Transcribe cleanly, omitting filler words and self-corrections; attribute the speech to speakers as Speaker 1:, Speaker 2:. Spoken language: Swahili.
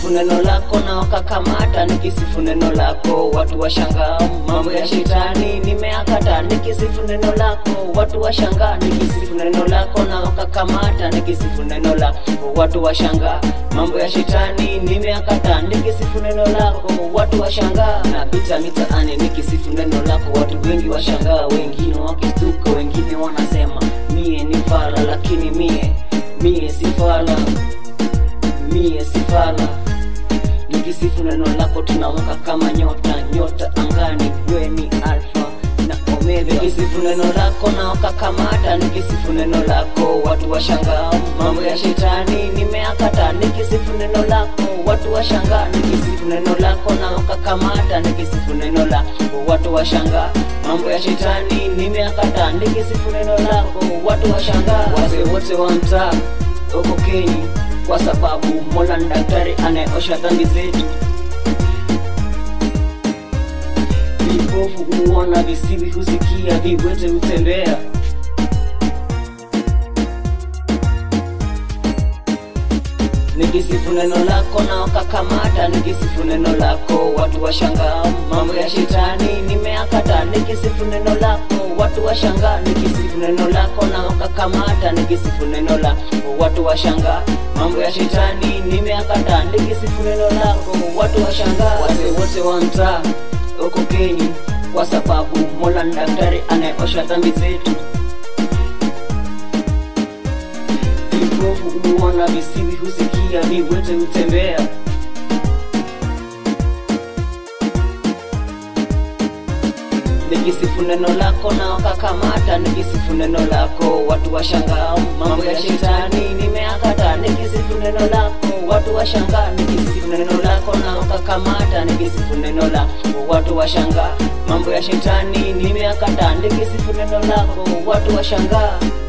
Speaker 1: nikisifu neno lako na wakakamata, nikisifu neno lako watu washangaa, mambo ya shetani nimeakata, nikisifu neno lako watu washangaa, nikisifu neno lako na wakakamata, nikisifu neno lako watu washangaa, mambo ya shetani nimeakata, nikisifu neno lako watu washangaa, napita mitaani nikisifu neno lako watu wengi washangaa, wengine wakistuka, wengine wanasema mie ni fala, lakini mie si fala, mie si fala. Nikisifu neno lako tunawaka kama nyota angani, wewe ni alfa na omega. Nikisifu neno lako na wakakamata, nikisifu neno lako watu washangaa, mambo ya shetani nimeakata, nikisifu neno lako watu washangaa, nikisifu neno lako na wakakamata, nikisifu neno lako watu washangaa, mambo ya shetani nimeakata, nikisifu neno lako watu washangaa. Wazee wote wa mtaa uko Kenya, kwa sababu Mola ni daktari anayeosha dhambi zetu. Vipofu huona, visiwi husikia, viwete hutembea. Nikisifu neno lako na wakakamata, nikisifu neno lako watu washangaa, mambo ya shetani nimeakata, nikisifu neno lako watu washangaa, nikisifu neno lako na wakakamata, nikisifu neno lako watu washangaa, mambo ya shetani nimeakata, nikisifu neno lako watu washangaa. Wazee wote wa mtaa uko Kenya, kwa sababu Mola ni daktari anayeosha dhambi zetu. Vipofu huona, visiwi husikia, viwete hutembea. Nikisifu neno lako na wakakamata, nikisifu neno lako watu washangaa, mambo ya shetani nimeakata, nikisifu neno lako watu washangaa, nikisifu neno lako na wakakamata, nikisifu neno lako watu washangaa, mambo ya shetani nimeakata, nikisifu neno lako watu washangaa.